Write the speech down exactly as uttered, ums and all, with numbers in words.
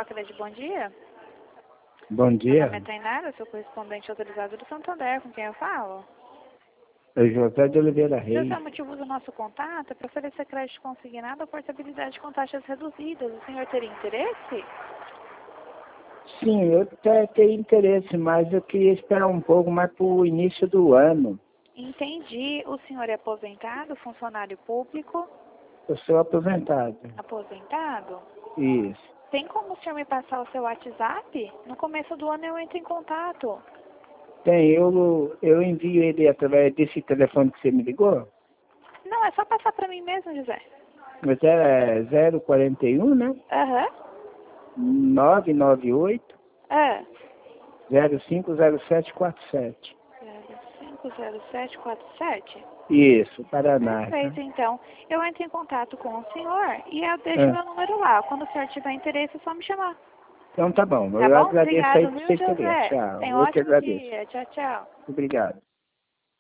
Acredite, bom dia. Bom Meu dia. nome é Tainara, sou correspondente autorizado do Santander, com quem eu falo. É José de Oliveira Reis. Esse é o motivo do nosso contato, é para oferecer crédito consignado ou portabilidade com taxas reduzidas. O senhor teria interesse? Sim, eu até tenho interesse, mas eu queria esperar um pouco mais para o início do ano. Entendi. O senhor é aposentado, funcionário público? Eu sou aposentado. Aposentado? Isso. Tem como o senhor me passar o seu WhatsApp? No começo do ano eu entro em contato. Tem, eu, eu envio ele através desse telefone que você me ligou. Não, é só passar para mim mesmo, José. Mas é zero quarenta e um, né? Aham. nove nove oito, É. zero cinco zero sete quatro sete. zero cinco zero sete quatro sete? Isso, Paraná. Perfeito, Tá? então. Eu entro em contato com o senhor e eu deixo Ah, meu número lá. Quando o senhor tiver interesse, é só me chamar. então tá bom, Tá eu bom? agradeço aí Obrigado, por viu, seu interesse. José? Tchau, Tenha um eu que ótimo agradeço. dia. Tchau, tchau. Obrigado.